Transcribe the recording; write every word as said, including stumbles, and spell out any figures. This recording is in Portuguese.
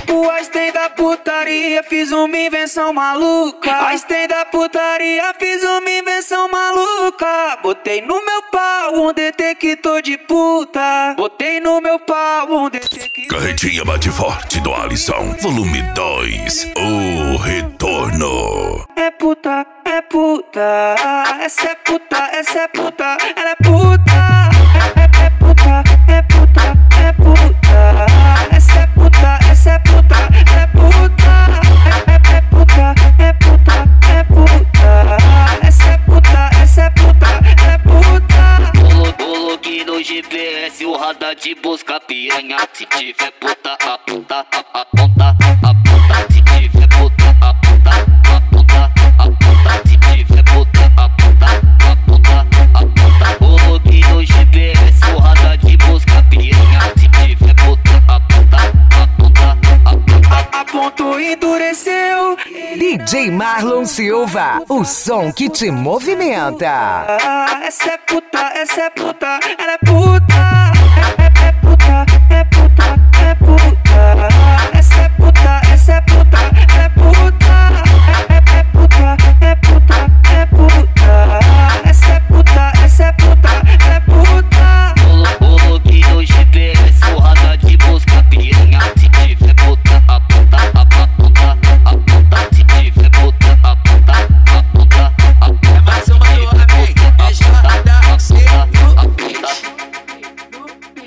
O Einstein da putaria, fiz uma invenção maluca. Einstein da putaria, fiz uma invenção maluca. Botei no meu pau um detector de puta. Botei no meu pau um detector. Carretinha bate forte do Alisson, volume dois, o retorno. É puta, é puta, essa é puta, essa é puta, ela é puta. É, é, é puta, é puta, é puta, essa é puta, essa é puta, ela é puta. É, é, é puta, é puta, é puta, essa é puta, essa é puta, ela é puta. Coloquei no G P S o radar de busca piranha. Se tiver puta, aponta, aponta, aponta. Se tiver puta, aponta, aponta, aponta. Se tiver puta, aponta, aponta, aponta. Coloquei no G P S o radar de busca piranha. Se tiver puta, aponta, aponta, aponta. Apontou e endureceu. D J Marlon Silva, o som que te movimenta. Essa é puta, essa é puta, ela é puta. É, é, é puta.